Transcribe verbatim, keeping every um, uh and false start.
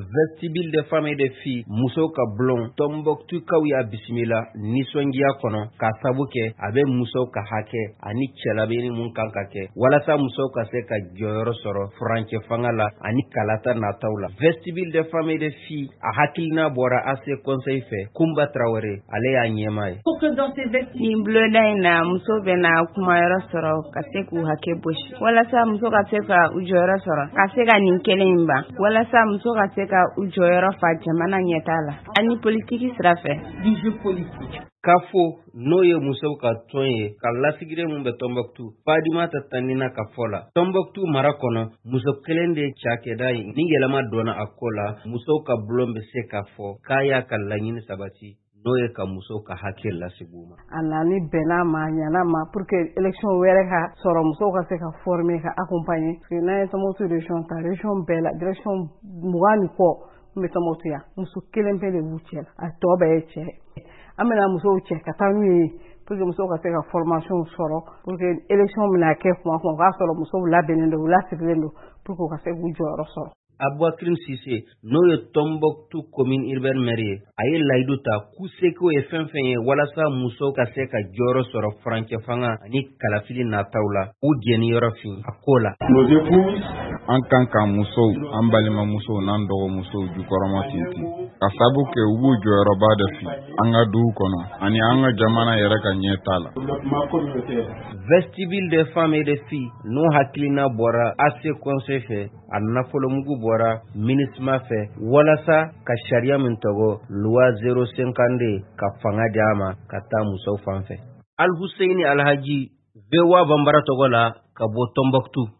vestibule de femmes et de filles muso ka blon Tombouctou kaw ya bisimila nisongiya kono ka sabu kɛ a bɛ muso ka hakɛ ani cɛlabeni mun kan ka kɛ walasa muso ka se ka jɔyɔrɔ sɔrɔ furancɛ fanga la ani kalata nataw la. Vestibule de femmes et de filles a hakilina bɔra A C Conseil fɛ Kumba Traoré ale y'a ɲɛma ye. Nin bulonda in na muso bɛna kumayɔrɔ sɔrɔ ka se k'u hakɛ bosi walasa muso ka se ka u jɔyɔrɔ sɔrɔ ka se ka nin kelen in ban walasa muso ka se ka u jɔyɔrɔ fa jamana ɲɛta la ani politiki sira fɛ. K'a fɔ n'o ye musow ka tɔn ye ka lasigiden mun bɛ Tombouctou Fadimata Tandina ka fɔ la Tombouctou mara kɔnɔ muso kelen de ye cakɛda ye ni yɛlɛma donna a ko la musow ka bulon bɛ se ka fɔ k'a y'a ka laɲini sabati n'o ye ka musow ka hakɛ lasigiw ma. A nani bɛnna ma ɲana ma pour que élection wɛrɛ ka sɔrɔ musow ka se ka former ka accompagner parce que n'an ye Tombouctou région ta région bɛɛ la direction mugan ni kɔ min bɛ Tombouctou yan muso kelen pe de b'u cɛ la a tɔ bɛɛ ye cɛ. An bɛna musow cɛ ka taa n'u ye pour que musow ka se ka formation sɔrɔ pour que élection bɛna kɛ kuma kuma o k'a sɔrɔ musow labɛnnen don u lasirilen don pour que u ka se k'u jɔyɔrɔ sɔrɔ. Aboubakrin Cissé n'o ye Tombouctou commune urbaine maire ye a ye layidu ta k'u seko ye fɛn fɛn ye walasa musow ka se ka jɔyɔrɔ sɔrɔ furancɛ fanga ani kalafili nataw la u jɛniyɔrɔ fin a ko la. An kan ka musow an balimamusow n'an dɔgɔmusow jukɔrɔma tintin ka sabu kɛ u b'u jɔyɔrɔba de fi an ka duw kɔnɔ ani an ka jamana yɛrɛ ka ɲɛta la. Vestibule de femmes et de filles n'o hakilina bɔra A C Conseil fɛ a nafolomugu bɔra minisma fɛ walasa ka sariya min tɔgɔ loi zéro cinquante ka fanga di a ma ka taa musow fan fɛ. Al Husseini Alhaji V O A Bambara tɔgɔ la ka bɔ Tombouctou.